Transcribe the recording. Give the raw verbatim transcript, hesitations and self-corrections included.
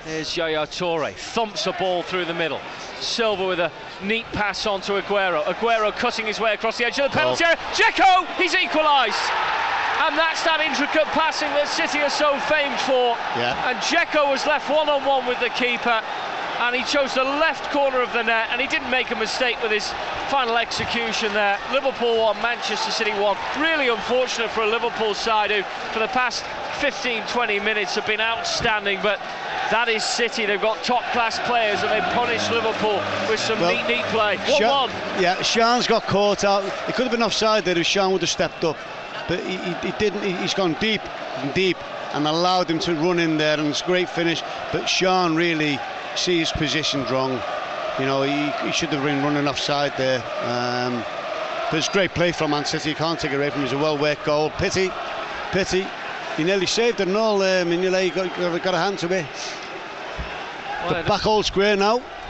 There's Yaya Toure, thumps a ball through the middle. Silva with a neat pass on to Aguero. Aguero cutting his way across the edge of the penalty area. Dzeko, he's equalised. And that's that intricate passing that City are so famed for. Yeah. And Dzeko was left one-on-one with the keeper, and he chose the left corner of the net, and he didn't make a mistake with his final execution there. Liverpool won, Manchester City won. Really unfortunate for a Liverpool side who, for the past fifteen twenty minutes, have been outstanding, but that is City. They've got top-class players, and they punished Liverpool with some well, neat, neat play. one one. Sha yeah, Sean's got caught out. It could have been offside there if Sean would have stepped up, but he, he, he didn't. He, he's gone deep and deep and allowed him to run in there, and it's a great finish. But Sean really sees his position wrong. You know, he, he should have been running offside there. Um, but it's great play from Man City. You can't take it away from him. It's a well-worked goal. Pity, pity. He nearly saved it and all. Um, Mignolet got, got a hand to it. Well, but back all square now.